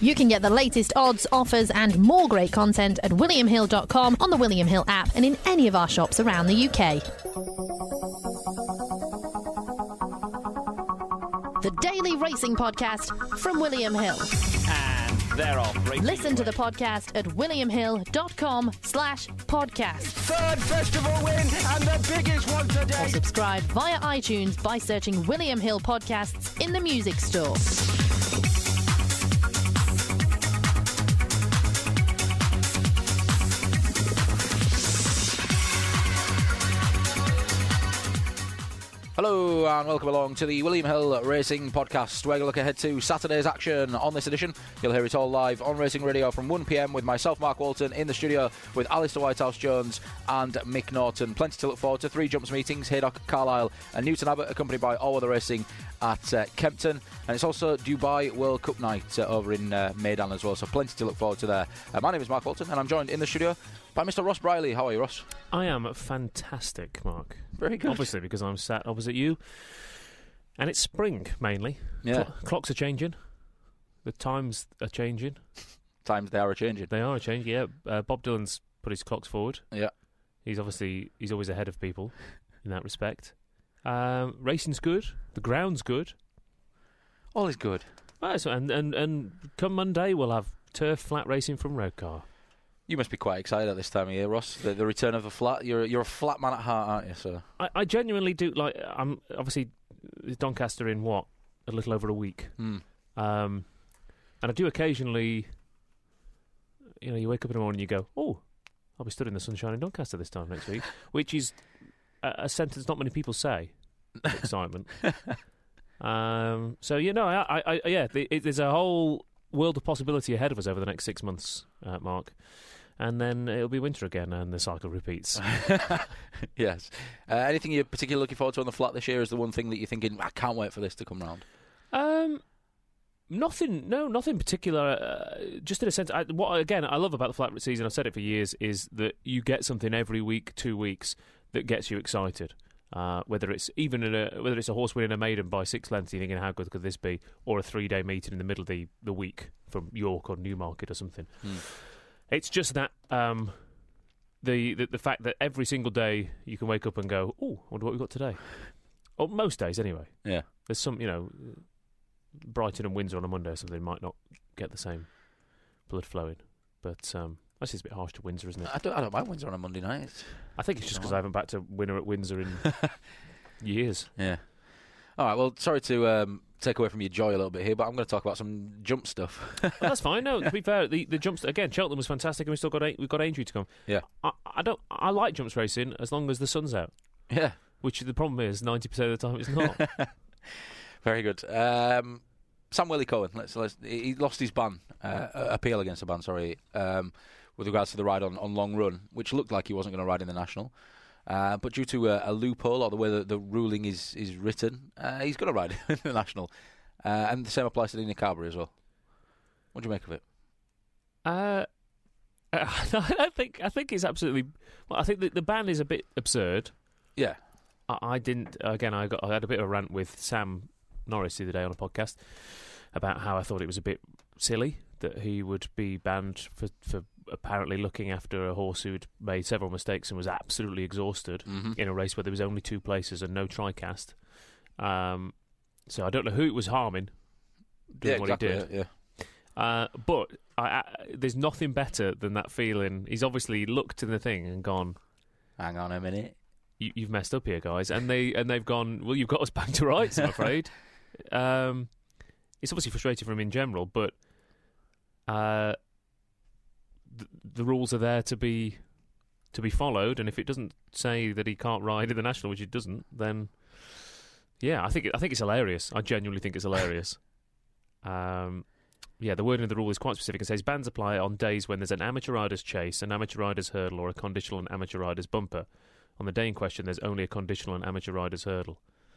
You can get the latest odds, offers and more great content at williamhill.com, on the William Hill app and in any of our shops around the UK. The Daily Racing Podcast from William Hill. And they're off. Listen to the podcast at williamhill.com/podcast. Third festival win and the biggest one today. Or subscribe via iTunes by searching William Hill Podcasts in the music store. Hello and welcome along to the William Hill Racing Podcast, where we look ahead to Saturday's action. On this edition, you'll hear it all live on Racing Radio from 1 p.m. with myself, Mark Walton, in the studio with Alistair Whitehouse-Jones and Mick Norton. Plenty to look forward to. 3 jumps meetings, Haydock, Carlisle and Newton Abbott, accompanied by All Weather Racing at Kempton. And it's also Dubai World Cup night over in Meydan as well, so plenty to look forward to there. My name is Mark Walton and I'm joined in the studio by Mr. Ross Briley. How are you, Ross? I am fantastic, Mark. Very good. Obviously, because I'm sat opposite you. And it's spring, mainly. Yeah. Clocks are changing. The times are changing. Times they are a-changing. They are changing, yeah. Bob Dylan's put his clocks forward. Yeah. He's always ahead of people in that respect. Racing's good. The ground's good. All is good. And come Monday, we'll have turf flat racing from Roadcar. You must be quite excited at this time of year, Ross. The return of the flat. You're a flat man at heart, aren't you? So I genuinely do. Like, I'm obviously Doncaster in a little over a week. And I do occasionally. You wake up in the morning and you go, "Oh, I'll be stood in the sunshine in Doncaster this time next week," which is a sentence not many people say. Excitement. So there's a whole world of possibility ahead of us over the next 6 months, Mark. And then it'll be winter again and the cycle repeats. Yes. Anything you're particularly looking forward to on the flat this year? Is the one thing that you're thinking, I can't wait for this to come round? Nothing particular. Just in a sense, what I love about the flat season, I've said it for years, is that you get something every week, 2 weeks, that gets you excited. Whether it's a horse winning a maiden by 6 lengths, you're thinking, how good could this be? Or a 3-day meeting in the middle of the week from York or Newmarket or something. It's just that the fact that every single day you can wake up and go, oh, I wonder what we've got today. Or most days, anyway. Yeah. There's some, Brighton and Windsor on a Monday or something might not get the same blood flowing. But that's just a bit harsh to Windsor, isn't it? I don't mind Windsor on a Monday night. I think it's just because I haven't backed a winner at Windsor in years. Yeah. All right, well, sorry to take away from your joy a little bit here, but I'm going to talk about some jump stuff. Well, that's fine. No, to be fair, the jumps again. Cheltenham was fantastic, and we've got Aintree to come. Yeah. I like jumps racing as long as the sun's out. Yeah. Which the problem is 90% of the time it's not. Very good. Sam Willie-Cohen. He lost his appeal against the ban. Sorry. With regards to the ride on Long Run, which looked like he wasn't going to ride in the National. But due to a loophole, or the way that the ruling is written, he's going to ride in the National. And the same applies to Dina Carberry as well. What do you make of it? I think it's absolutely... Well, I think the ban is a bit absurd. Yeah. I didn't... Again, I had a bit of a rant with Sam Norris the other day on a podcast about how I thought it was a bit silly that he would be banned for apparently looking after a horse who'd made several mistakes and was absolutely exhausted in a race where there was only 2 places and no tri-cast. So I don't know who it was harming doing what he did. Yeah. But there's nothing better than that feeling. He's obviously looked in the thing and gone, hang on a minute. You've messed up here, guys. And they've gone, well, you've got us back to rights, I'm afraid. It's obviously frustrating for him in general, but the rules are there to be followed, and if it doesn't say that he can't ride in the National, which it doesn't, then yeah, I think it's hilarious. I genuinely think it's hilarious. The wording of the rule is quite specific. It says bans apply on days when there's an amateur rider's chase, an amateur rider's hurdle, or a conditional and amateur rider's bumper. On the day in question, there's only a conditional and amateur rider's hurdle.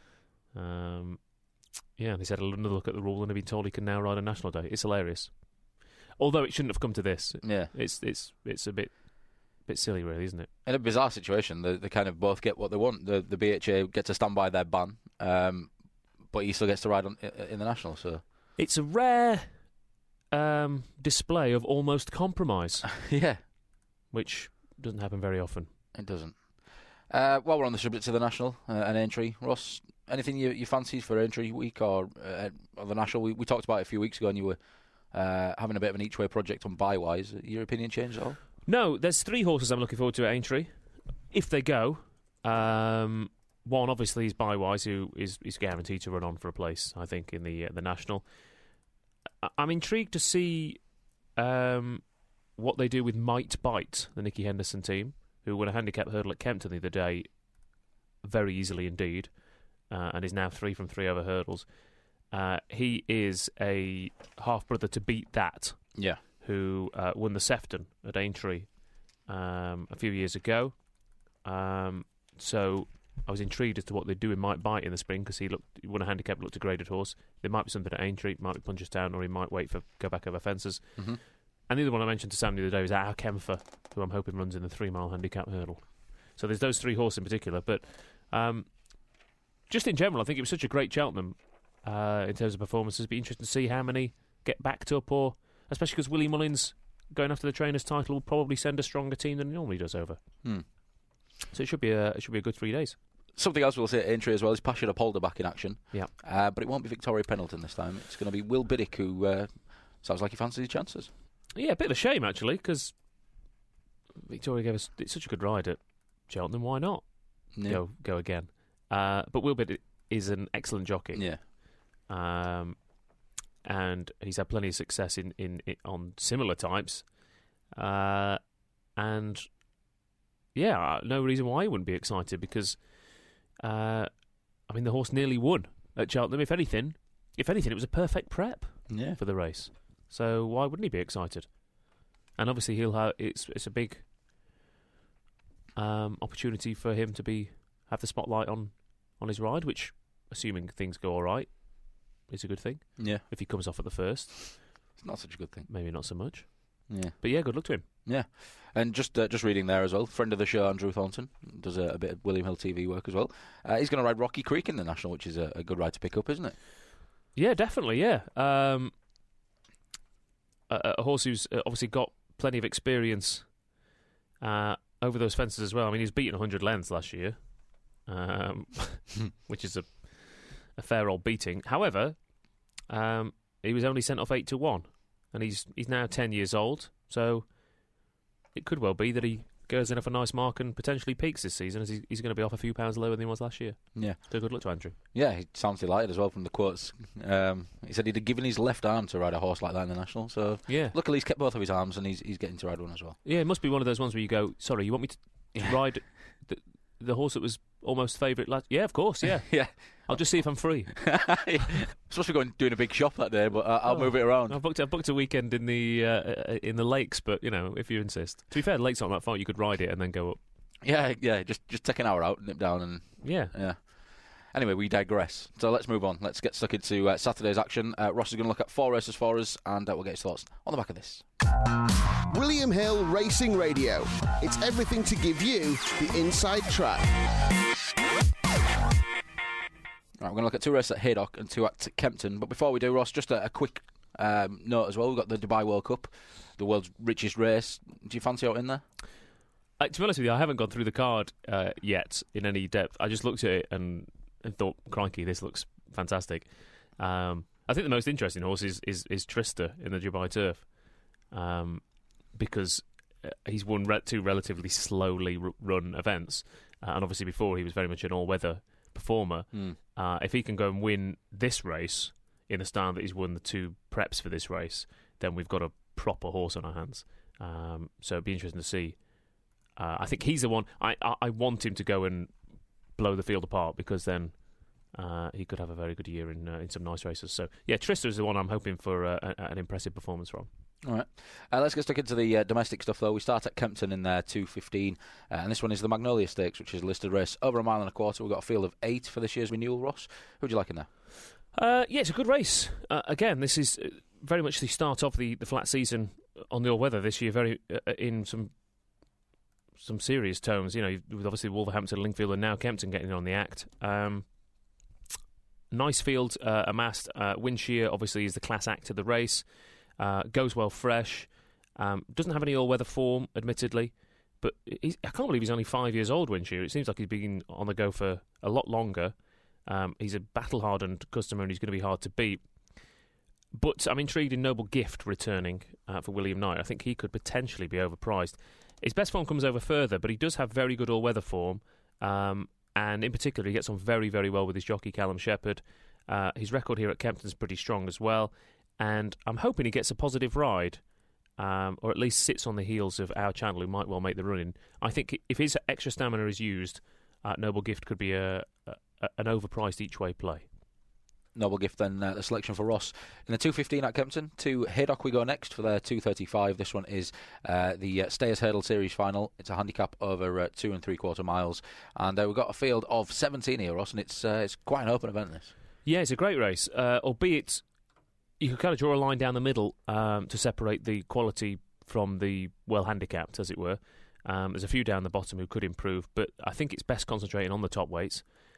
They said another look at the rule and they've been told he can now ride a National Day. It's hilarious. Although it shouldn't have come to this. Yeah. It's a bit silly, really, isn't it? In a bizarre situation, they kind of both get what they want. The BHA get to stand by their ban, but he still gets to ride in the National. So it's a rare display of almost compromise, Yeah, which doesn't happen very often. it doesn't. While we're on the subject of the National and Aintree, Ross, anything you fancied for Aintree week or the National? We talked about it a few weeks ago, and you were having a bit of an each-way project on Bywise. Your opinion changed at all? No, there's 3 horses I'm looking forward to at Aintree. If they go, one obviously is Bywise, who is guaranteed to run on for a place, I think, in the National. I'm intrigued to see what they do with Might Bite, the Nicky Henderson team, who won a handicap hurdle at Kempton the other day very easily indeed, and is now 3 from 3 over hurdles. He is a half-brother to Beat That, Yeah. who won the Sefton at Aintree a few years ago. So I was intrigued as to what they do with Might Bite in the spring, because he won a handicap, looked a graded horse. There might be something at Aintree, might be Punchestown, or he might go back over fences. Mm-hmm. And the other one I mentioned to Sam the other day was Our Kempfer, who I'm hoping runs in the 3-mile handicap hurdle. So there's those 3 horses in particular. But just in general, I think it was such a great Cheltenham in terms of performances. It'd be interesting to see how many get backed up, or especially because Willie Mullins, going after the trainer's title, will probably send a stronger team than he normally does over. So it should be a good 3 days. Something else we'll see at Aintree as well is Pasha Polder back in action. Yeah. But it won't be Victoria Pendleton this time. It's going to be Will Biddick, who sounds like he fancies his chances. Yeah, a bit of a shame, actually, because Victoria gave us such a good ride at Cheltenham. Why not go again? But Will Biddick is an excellent jockey. Yeah. And he's had plenty of success in on similar types. And yeah, no reason why he wouldn't be excited, because the horse nearly won at Cheltenham. If anything, it was a perfect prep for the race. So why wouldn't he be excited? And obviously he'll have it's a big opportunity for him to have the spotlight on his ride, which, assuming things go all right, is a good thing. Yeah. If he comes off at the first, It's not such a good thing. maybe not so much. Yeah. But yeah, good luck to him. Yeah. And just reading there as well, friend of the show, Andrew Thornton, does a bit of William Hill TV work as well. He's going to ride Rocky Creek in the National, which is a good ride to pick up, isn't it? Yeah, definitely, yeah. A horse who's obviously got plenty of experience over those fences as well. I mean, he's beaten 100 lengths last year, which is a fair old beating. However, he was only sent off 8-1, and he's now 10 years old, so it could well be that he goes in off a nice mark and potentially peaks this season, as he's going to be off a few pounds lower than he was last year. Yeah. So good luck to Andrew. Yeah, he sounds delighted as well from the quotes. He said he'd given his left arm to ride a horse like that in the National, so Yeah. luckily he's kept both of his arms, and he's getting to ride one as well. Yeah, it must be one of those ones where you go, sorry, you want me to ride the horse that was almost favourite last... Yeah, of course, yeah. Yeah. I'll just see if I'm free. I'm supposed to be doing a big shop that day, but I'll move it around. I've booked a weekend in the lakes, but, if you insist. To be fair, the lake's not that far. You could ride it and then go up. Yeah, just take an hour out, nip down, and... Yeah. Anyway, we digress. So let's move on. Let's get stuck into Saturday's action. Ross is going to look at 4 races for us, and we'll get his thoughts on the back of this. William Hill Racing Radio. It's everything to give you the inside track. Right, we're going to look at 2 races at Haydock and 2 at Kempton. But before we do, Ross, just a quick note as well. We've got the Dubai World Cup, the world's richest race. Do you fancy out in there? To be honest with you, I haven't gone through the card yet in any depth. I just looked at it and thought, crikey, this looks fantastic. I think the most interesting horse is Trista in the Dubai Turf, because he's won 2 relatively slowly run events, and obviously before he was very much an all-weather performer. If he can go and win this race in the style that he's won the 2 preps for this race, then we've got a proper horse on our hands. So it'd be interesting to see. I think he's the one. I want him to go and blow the field apart, because then he could have a very good year in some nice races. So yeah, Trista is the one I'm hoping for an impressive performance from. All right. Let's get stuck into the domestic stuff, though. We start at Kempton in 2:15, and this one is the Magnolia Stakes, which is a listed race over 1.25 miles. We've got a field of 8 for this year's renewal, Ross. Who would you like in there? Yeah, it's a good race. Again, this is very much the start of the flat season on the all-weather this year, very in some serious tones, with obviously Wolverhampton, Lingfield, and now Kempton getting on the act. Nice field amassed. Winshear obviously is the class act of the race. Goes well fresh. Doesn't have any all-weather form, admittedly. But I can't believe he's only 5 years old, Winshew. It seems like he's been on the go for a lot longer. He's a battle-hardened customer and he's going to be hard to beat. But I'm intrigued in Noble Gift returning for William Knight. I think he could potentially be overpriced. His best form comes over further, but he does have very good all-weather form. And in particular, he gets on very, very well with his jockey, Callum Shepherd. His record here at Kempton's pretty strong as well. And I'm hoping he gets a positive ride, or at least sits on the heels of our channel, who might well make the run-in. I think if his extra stamina is used, Noble Gift could be an overpriced each-way play. Noble Gift then, the selection for Ross. In the 2.15 at Kempton, to Haydock we go next for their 2.35. This one is the Stayers Hurdle Series final. It's a handicap over 2 3/4 miles. And we've got a field of 17 here, Ross, and it's quite an open event, this. Yeah, it's a great race, albeit you could kind of draw a line down the middle to separate the quality from the well-handicapped, as it were. There's a few down the bottom who could improve, but I think it's best concentrating on the top weights.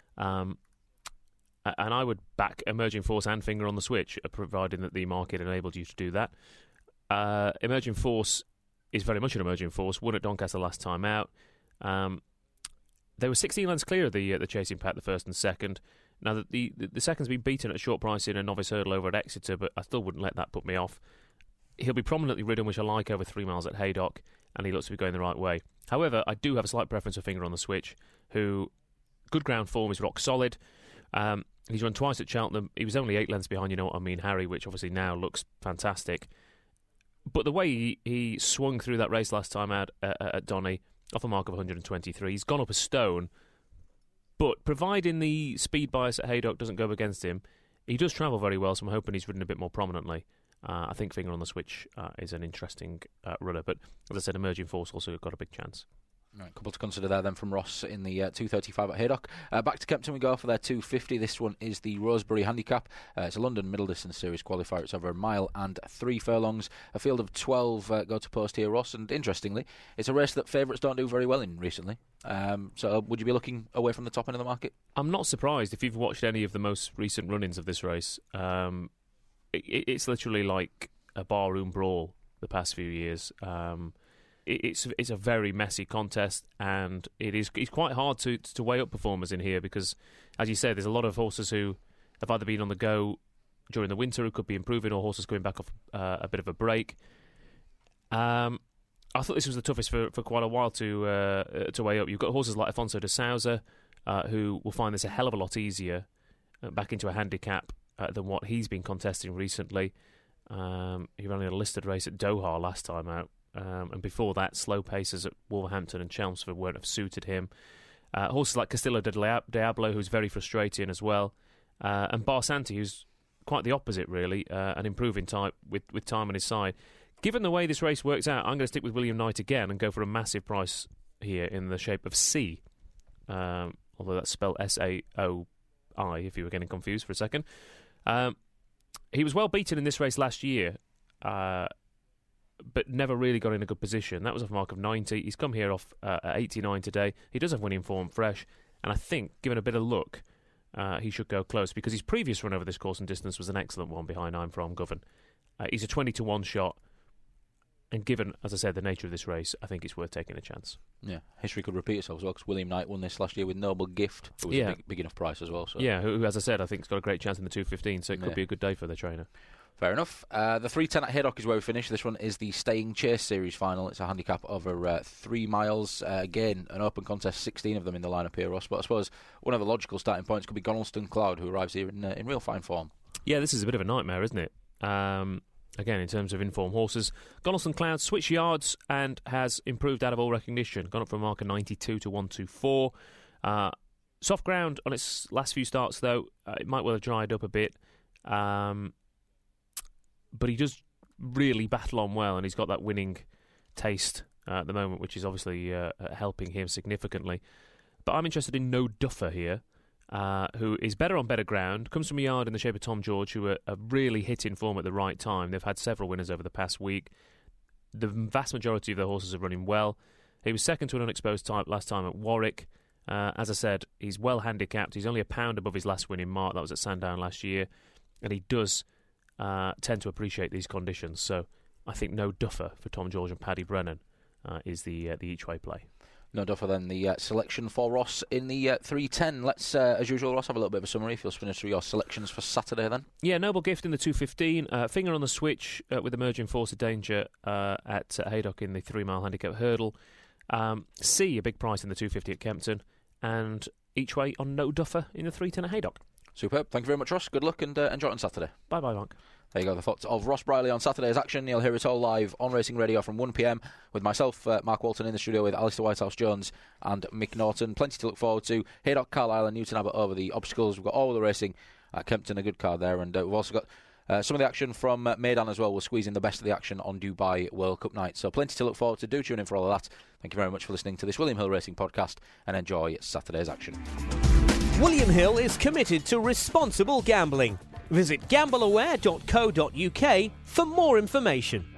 And I would back Emerging Force and Finger on the Switch, providing that the market enabled you to do that. Emerging Force is very much an Emerging Force. Won at Doncaster last time out. They were 16 lengths clear of the chasing pack, the first and second. Now, the second's been beaten at a short price in a novice hurdle over at Exeter, but I still wouldn't let that put me off. He'll be prominently ridden, which I like, over 3 miles at Haydock, and he looks to be going the right way. However, I do have a slight preference for Finger on the Switch, who, good ground form, is rock solid. He's run twice at Cheltenham. He was only 8 lengths behind, You Know What I Mean, Harry, which obviously now looks fantastic. But the way he swung through that race last time out at Donny, off a mark of 123, he's gone up a stone. But providing the speed bias at Haydock doesn't go against him, he does travel very well, so I'm hoping he's ridden a bit more prominently. I think Finger on the Switch is an interesting runner. But as I said, Emerging Force also got a big chance. Right, a couple to consider there then from Ross in the 2.35 at Haydock. Back to Kempton we go for their 2.50. This one is the Rosebery Handicap. It's a London Middle Distance Series qualifier. It's over 1 mile and 3 furlongs. A field of 12 go to post here, Ross. And interestingly, it's a race that favourites don't do very well in recently. So would you be looking away from the top end of the market? I'm not surprised if you've watched any of the most recent run-ins of this race. It's literally like a barroom brawl the past few years. It's a very messy contest, and it's quite hard to weigh up performers in here because, as you say, there's a lot of horses who have either been on the go during the winter who could be improving, or horses coming back off a bit of a break. I thought this was the toughest for quite a while to weigh up. You've got horses like Afonso de Sousa, who will find this a hell of a lot easier back into a handicap than what he's been contesting recently. He ran in a listed race at Doha last time out. And before that, slow paces at Wolverhampton and Chelmsford won't have suited him. Horses like Castillo de Diablo, who's very frustrating as well. And Barsanti, who's quite the opposite, really, an improving type with time on his side. Given the way this race works out, I'm going to stick with William Knight again and go for a massive price here in the shape of C. Although that's spelled S-A-O-I, if you were getting confused for a second. He was well beaten in this race last year, but never really got in a good position. That was a mark of 90. He's come here off at 89 today. He does have winning form fresh, and I think, given a bit of luck, he should go close, because his previous run over this course and distance was an excellent one behind I'm From Govan. He's a 20-1 shot, and given, as I said, the nature of this race, I think it's worth taking a chance. Yeah, history could repeat itself as well, because William Knight won this last year with Noble Gift, who was a big enough price as well. So. Yeah, who, as I said, I think has got a great chance in the 2.15, so it could be a good day for the trainer. Fair enough. The 3.10 at Haydock is where we finish. This one is the Staying Chase Series final. It's a handicap over 3 miles. Again, an open contest, 16 of them in the lineup here, Ross. But I suppose one of the logical starting points could be Gonalston Cloud, who arrives here in real fine form. Yeah, this is a bit of a nightmare, isn't it? Again, in terms of informed horses. Gonalston Cloud switched yards and has improved out of all recognition. Gone up from a mark of 92 to 124. Soft ground on its last few starts, though. It might well have dried up a bit. But he does really battle on well, and he's got that winning taste at the moment, which is obviously helping him significantly. But I'm interested in No Duffer here, who is better on better ground, comes from a yard in the shape of Tom George, who are really hitting form at the right time. They've had several winners over the past week. The vast majority of their horses are running well. He was second to an unexposed type last time at Warwick. As I said, he's well handicapped. He's only £1 above his last win in March. That was at Sandown last year. And he does tend to appreciate these conditions. So I think no duffer for Tom George and Paddy Brennan is the each-way play. No duffer then, the selection for Ross in the 310. Let's, as usual, Ross, have a little bit of a summary if you'll spin us through your selections for Saturday then. Yeah, Noble Gift in the 215, Finger on the Switch with Emerging Force of Danger at Haydock in the 3 mile handicap hurdle. C, a big price in the 250 at Kempton, and each way on No Duffer in the 310 at Haydock. Superb. Thank you very much, Ross. Good luck and enjoy it on Saturday. Bye-bye, Mark. There you go, the thoughts of Ross Briley on Saturday's action. You'll hear it all live on Racing Radio from 1 p.m. with myself, Mark Walton, in the studio with Alistair Whitehouse-Jones and Mick Norton. Plenty to look forward to. Haydock, Carlisle and Newton Abbot over the obstacles. We've got all the racing at Kempton, a good card there. And we've also got some of the action from Meydan as well. We're squeezing the best of the action on Dubai World Cup night. So plenty to look forward to. Do tune in for all of that. Thank you very much for listening to this William Hill Racing podcast and enjoy Saturday's action. William Hill is committed to responsible gambling. Visit gambleaware.co.uk for more information.